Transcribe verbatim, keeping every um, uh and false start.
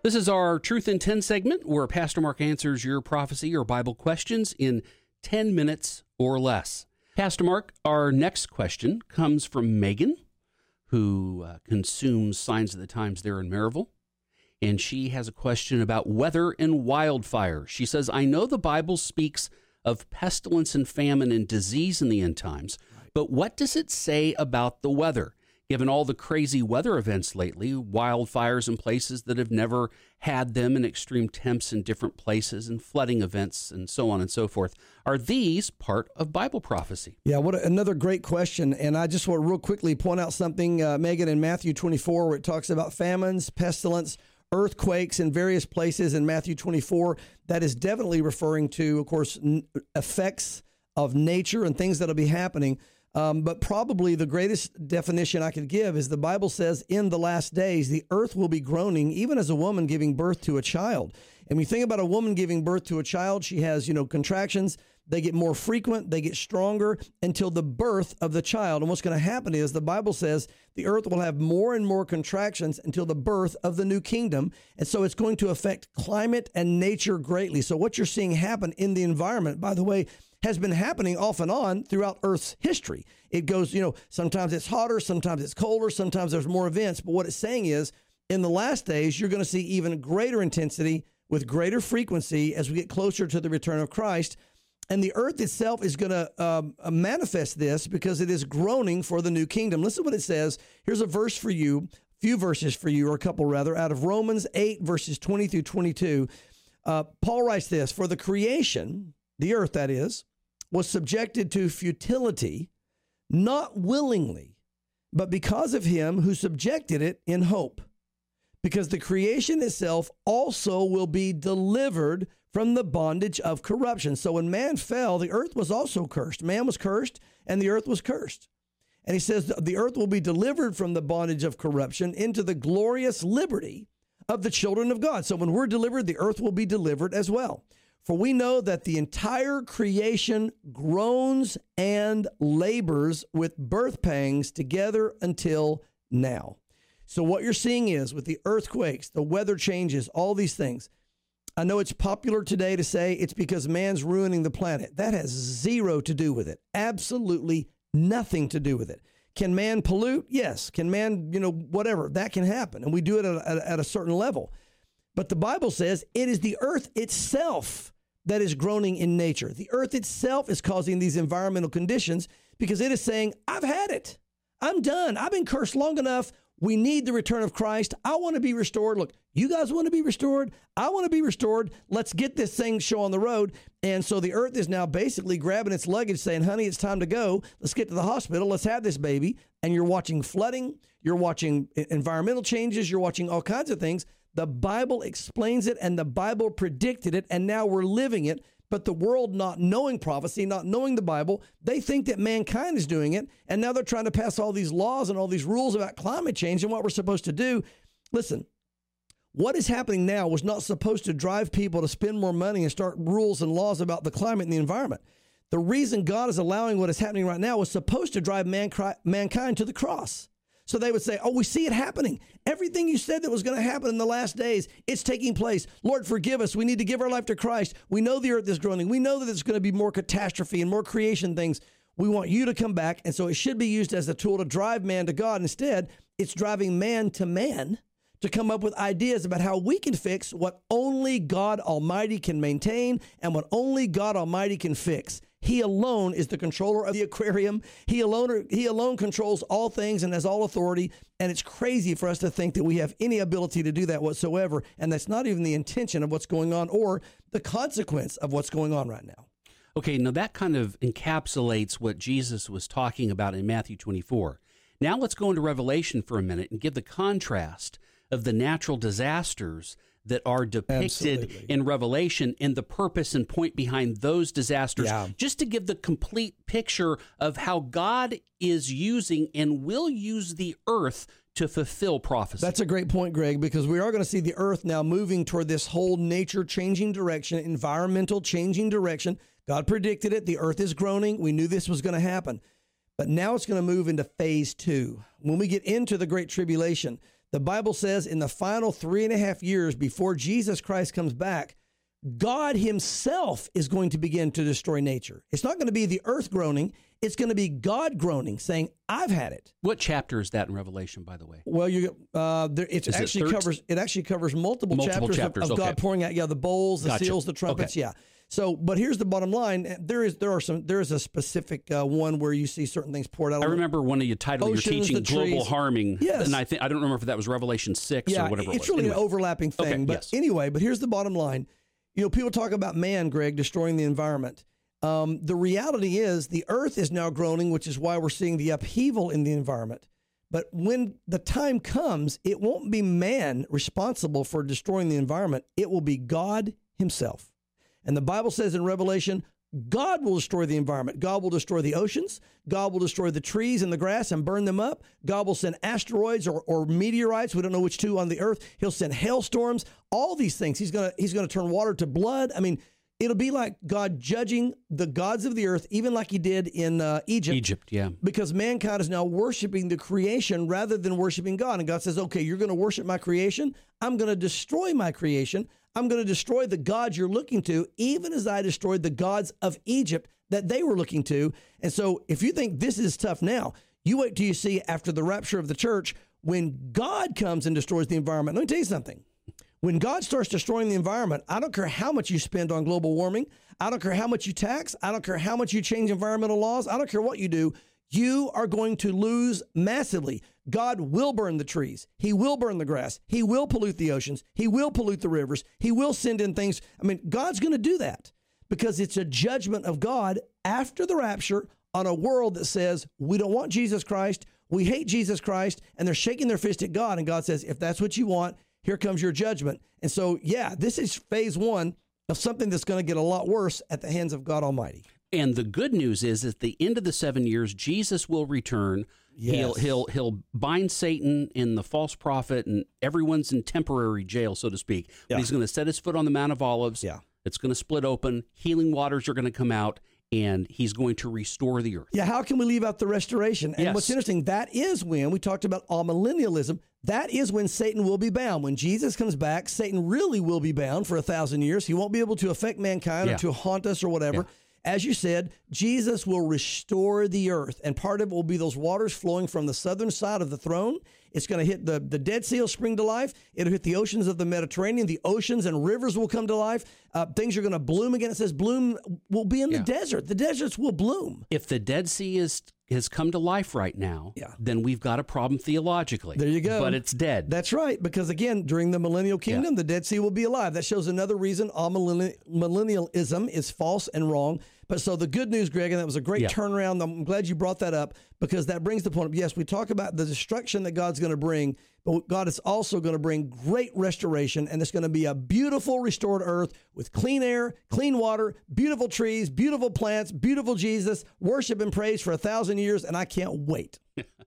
This is our Truth in ten segment where Pastor Mark answers your prophecy or Bible questions in ten minutes or less. Pastor Mark, our next question comes from Megan, who uh, consumes Signs of the Times there in Maryville. And she has a question about weather and wildfire. She says, I know the Bible speaks of pestilence and famine and disease in the end times, but what does it say about the weather? Given all the crazy weather events lately, wildfires in places that have never had them, and extreme temps in different places, and flooding events, and so on and so forth, are these part of Bible prophecy? Yeah, what a, another great question. And I just want to real quickly point out something, uh, Megan, in Matthew twenty-four, where it talks about famines, pestilence, earthquakes in various places in Matthew twenty-four. That is definitely referring to, of course, n- effects of nature and things that will be happening. Um, but probably the greatest definition I could give is the Bible says in the last days, the earth will be groaning, even as a woman giving birth to a child. And when you think about a woman giving birth to a child, she has, you know, contractions. They get more frequent. They get stronger until the birth of the child. And what's going to happen is the Bible says the earth will have more and more contractions until the birth of the new kingdom. And so it's going to affect climate and nature greatly. So what you're seeing happen in the environment, by the way, has been happening off and on throughout Earth's history. It goes, you know, sometimes it's hotter, sometimes it's colder, sometimes there's more events. But what it's saying is in the last days, you're going to see even greater intensity with greater frequency as we get closer to the return of Christ. And the earth itself is going to um, manifest this because it is groaning for the new kingdom. Listen to what it says. Here's a verse for you, a few verses for you, or a couple rather, out of Romans eight, verses twenty through twenty-two. Uh, Paul writes this, for the creation, the earth that is, was subjected to futility, not willingly, but because of him who subjected it in hope. Because the creation itself also will be delivered from the bondage of corruption. So when man fell, the earth was also cursed. Man was cursed and the earth was cursed. And he says the earth will be delivered from the bondage of corruption into the glorious liberty of the children of God. So when we're delivered, the earth will be delivered as well. For we know that the entire creation groans and labors with birth pangs together until now. So what you're seeing is with the earthquakes, the weather changes, all these things. I know it's popular today to say it's because man's ruining the planet. That has zero to do with it. Absolutely nothing to do with it. Can man pollute? Yes. Can man, you know, whatever, that can happen. And we do it at a, at a certain level. But the Bible says it is the earth itself that is groaning in nature. The earth itself is causing these environmental conditions because it is saying, I've had it. I'm done. I've been cursed long enough. We need the return of Christ. I want to be restored. Look, you guys want to be restored. I want to be restored. Let's get this thing show on the road. And so the earth is now basically grabbing its luggage saying, honey, it's time to go. Let's get to the hospital. Let's have this baby. And you're watching flooding. You're watching environmental changes. You're watching all kinds of things. The Bible explains it and the Bible predicted it. And now we're living it. But the world, not knowing prophecy, not knowing the Bible, they think that mankind is doing it. And now they're trying to pass all these laws and all these rules about climate change and what we're supposed to do. Listen, what is happening now was not supposed to drive people to spend more money and start rules and laws about the climate and the environment. The reason God is allowing what is happening right now was supposed to drive mankind to the cross. So they would say, oh, we see it happening. Everything you said that was going to happen in the last days, it's taking place. Lord, forgive us. We need to give our life to Christ. We know the earth is groaning. We know that there's going to be more catastrophe and more creation things. We want you to come back. And so it should be used as a tool to drive man to God. Instead, it's driving man to man to come up with ideas about how we can fix what only God Almighty can maintain and what only God Almighty can fix. He alone is the controller of the aquarium. He alone, he alone controls all things and has all authority. And it's crazy for us to think that we have any ability to do that whatsoever. And that's not even the intention of what's going on or the consequence of what's going on right now. Okay, now that kind of encapsulates what Jesus was talking about in Matthew twenty-four. Now let's go into Revelation for a minute and give the contrast of the natural disasters that are depicted Absolutely. In Revelation and the purpose and point behind those disasters, yeah. just to give the complete picture of how God is using and will use the earth to fulfill prophecy. That's a great point, Greg, because we are going to see the earth now moving toward this whole nature-changing direction, environmental changing direction. God predicted it. The earth is groaning. We knew this was going to happen. But now it's going to move into phase two. When we get into the Great Tribulation, The Bible says in the final three and a half years before Jesus Christ comes back, God himself is going to begin to destroy nature. It's not going to be the earth groaning. It's going to be God groaning, saying, I've had it. What chapter is that in Revelation, by the way? Well, you uh, there, it Is actually it covers it actually covers multiple, Multiple chapters, chapters, of, of okay. God pouring out, yeah, the bowls, the Gotcha. seals, the trumpets, Okay. yeah. So, but here's the bottom line: there is there are some there is a specific uh, one where you see certain things poured out. I remember one of you titled your Oceans, teaching the "Global trees. Harming," Yes. and I think I don't remember if that was Revelation six Yeah, or whatever. it's it was. really Anyway. an overlapping thing. Okay, but yes. anyway, but here's the bottom line: you know, people talk about man, Greg, destroying the environment. Um, the reality is, the earth is now groaning, which is why we're seeing the upheaval in the environment. But when the time comes, it won't be man responsible for destroying the environment. It will be God himself. And the Bible says in Revelation, God will destroy the environment. God will destroy the oceans. God will destroy the trees and the grass and burn them up. God will send asteroids or, or meteorites. We don't know which two on the earth. He'll send hailstorms, all these things. He's going to he's going to turn water to blood. I mean, it'll be like God judging the gods of the earth, even like he did in uh, Egypt. Egypt, yeah. Because mankind is now worshiping the creation rather than worshiping God. And God says, okay, you're going to worship my creation. I'm going to destroy my creation. I'm going to destroy the gods you're looking to, even as I destroyed the gods of Egypt that they were looking to. And so if you think this is tough now, you wait till you see after the rapture of the church, when God comes and destroys the environment. Let me tell you something. When God starts destroying the environment, I don't care how much you spend on global warming. I don't care how much you tax. I don't care how much you change environmental laws. I don't care what you do. You are going to lose massively. God will burn the trees. He will burn the grass. He will pollute the oceans. He will pollute the rivers. He will send in things. I mean, God's going to do that because it's a judgment of God after the rapture on a world that says, we don't want Jesus Christ. We hate Jesus Christ. And they're shaking their fist at God. And God says, if that's what you want, here comes your judgment. And so, yeah, this is phase one of something that's going to get a lot worse at the hands of God Almighty. And the good news is, at the end of the seven years, Jesus will return. Yes. He'll he'll he'll bind Satan and the false prophet, and everyone's in temporary jail, so to speak. Yeah. But he's going to set his foot on the Mount of Olives. Yeah. It's going to split open. Healing waters are going to come out, and he's going to restore the earth. Yeah, how can we leave out the restoration? And Yes. what's interesting, that is when we talked about amillennialism. That is when Satan will be bound. When Jesus comes back, Satan really will be bound for a thousand years. He won't be able to affect mankind Yeah. or to haunt us or whatever. Yeah. As you said, Jesus will restore the earth, and part of it will be those waters flowing from the southern side of the throne. It's going to hit the, the Dead Sea will spring to life. It'll hit the oceans of the Mediterranean. The oceans and rivers will come to life. Uh, things are going to bloom again. It says bloom will be in the Yeah. desert. The deserts will bloom. If the Dead Sea is has come to life right now, Yeah. then we've got a problem theologically. There you go. But it's dead. That's right, because again, during the millennial kingdom, Yeah. the Dead Sea will be alive. That shows another reason all millenni- millennialism is false and wrong. But so the good news, Greg, and that was a great Yeah. turnaround. I'm glad you brought that up because that brings the point up. Yes, we talk about the destruction that God's going to bring, but God is also going to bring great restoration, and it's going to be a beautiful restored earth with clean air, clean water, beautiful trees, beautiful plants, beautiful Jesus, worship and praise for a thousand years, and I can't wait.